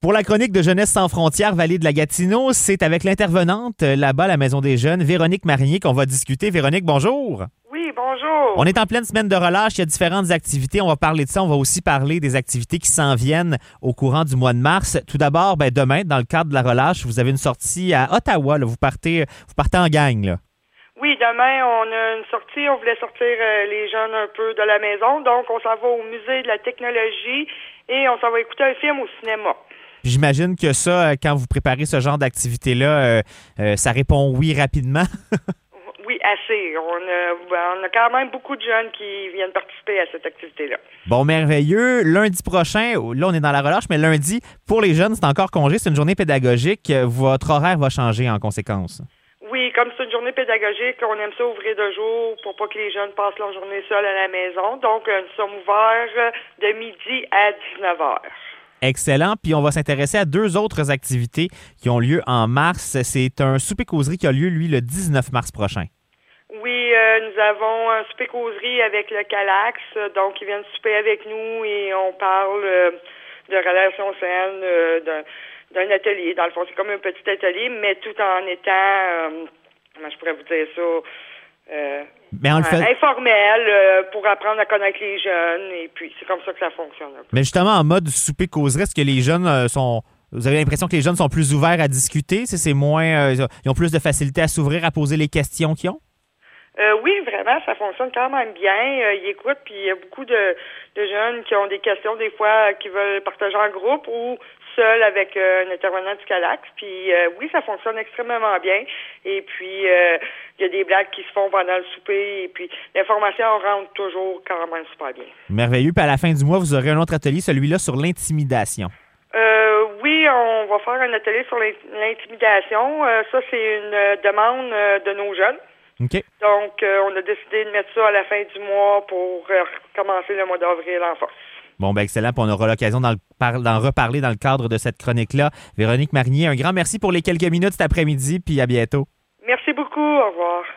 Pour la chronique de Jeunesse sans frontières, Vallée de la Gatineau, c'est avec l'intervenante là-bas à la Maison des Jeunes, Véronique Marinier, qu'on va discuter. Véronique, bonjour. Oui, bonjour. On est en pleine semaine de relâche, il y a différentes activités. On va parler de ça. On va aussi parler des activités qui s'en viennent au courant du mois de mars. Tout d'abord, demain, dans le cadre de la relâche, vous avez une sortie à Ottawa. Là. Vous partez en gang. Là. Oui, demain, on a une sortie. On voulait sortir les jeunes un peu de la maison. Donc, on s'en va au Musée de la technologie et on s'en va écouter un film au cinéma. J'imagine que ça, quand vous préparez ce genre d'activité-là, ça répond oui rapidement. Oui, assez. On a quand même beaucoup de jeunes qui viennent participer à cette activité-là. Bon, merveilleux. Lundi prochain, là, on est dans la relâche, mais lundi, pour les jeunes, c'est encore congé. C'est une journée pédagogique. Votre horaire va changer en conséquence. Oui, comme c'est une journée pédagogique, on aime ça ouvrir de jour pour pas que les jeunes passent leur journée seuls à la maison. Donc, nous sommes ouverts de midi à 19h. Excellent. Puis on va s'intéresser à deux autres activités qui ont lieu en mars. C'est un souper-causerie qui a lieu, lui, le 19 mars prochain. Oui, nous avons un souper-causerie avec le Calax. Donc, ils viennent souper avec nous et on parle de relations saines, d'un atelier. Dans le fond, c'est comme un petit atelier, mais tout en étant, comment je pourrais vous dire ça, Mais on le fait... informel pour apprendre à connaître les jeunes. Et puis, c'est comme ça que ça fonctionne un peu. Mais justement, en mode souper-causerie, est-ce que les jeunes sont... Vous avez l'impression que les jeunes sont plus ouverts à discuter? C'est moins... ils ont plus de facilité à s'ouvrir, à poser les questions qu'ils ont? Oui, vraiment, ça fonctionne quand même bien. Ils écoutent, puis il y a beaucoup de jeunes qui ont des questions, des fois, qui veulent partager en groupe ou seul avec un intervenant du Calax. Puis oui, ça fonctionne extrêmement bien. Et puis, il y a des blagues qui se font pendant le souper. Et puis, l'information rentre toujours quand même super bien. Merveilleux. Puis à la fin du mois, vous aurez un autre atelier, celui-là sur l'intimidation. Oui, on va faire un atelier sur l'intimidation. Ça, c'est une demande de nos jeunes. OK. Donc, on a décidé de mettre ça à la fin du mois pour commencer le mois d'avril en force. Bon, excellent. Puis on aura l'occasion d'en reparler dans le cadre de cette chronique-là. Véronique Marinier, un grand merci pour les quelques minutes cet après-midi, puis à bientôt. Merci beaucoup. Au revoir.